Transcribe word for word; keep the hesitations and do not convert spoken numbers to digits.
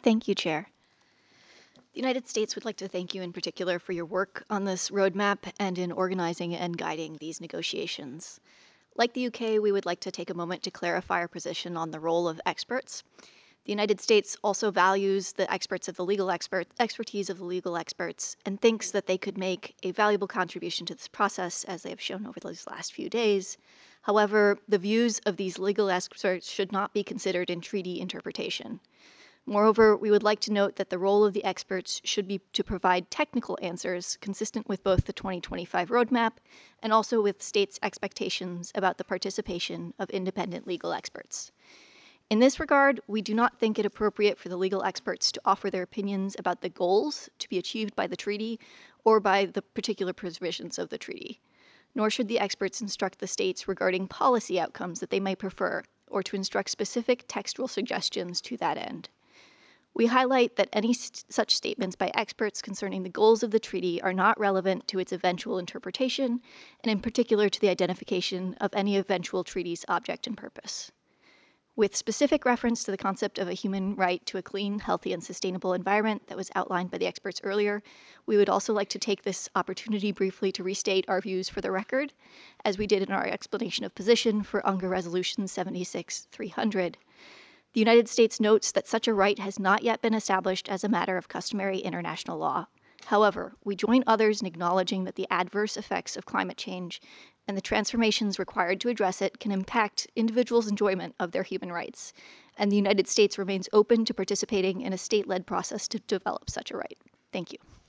Thank you, Chair. The United States would like to thank you in particular for your work on this roadmap and in organizing and guiding these negotiations. Like the U K, we would like to take a moment to clarify our position on the role of experts. The United States also values the experts of the legal expert, expertise of the legal experts and thinks that they could make a valuable contribution to this process, as they have shown over these last few days. However, the views of these legal experts should not be considered in treaty interpretation. Moreover, we would like to note that the role of the experts should be to provide technical answers consistent with both the twenty twenty-five roadmap and also with states' expectations about the participation of independent legal experts. In this regard, we do not think it appropriate for the legal experts to offer their opinions about the goals to be achieved by the treaty or by the particular provisions of the treaty. Nor should the experts instruct the states regarding policy outcomes that they may prefer, or to instruct specific textual suggestions to that end. We highlight that any st- such statements by experts concerning the goals of the treaty are not relevant to its eventual interpretation, and in particular to the identification of any eventual treaty's object and purpose. With specific reference to the concept of a human right to a clean, healthy, and sustainable environment that was outlined by the experts earlier, we would also like to take this opportunity briefly to restate our views for the record, as we did in our explanation of position for U N G A Resolution seventy-six three hundred. The United States notes that such a right has not yet been established as a matter of customary international law. However, we join others in acknowledging that the adverse effects of climate change and the transformations required to address it can impact individuals' enjoyment of their human rights, and the United States remains open to participating in a state-led process to develop such a right. Thank you.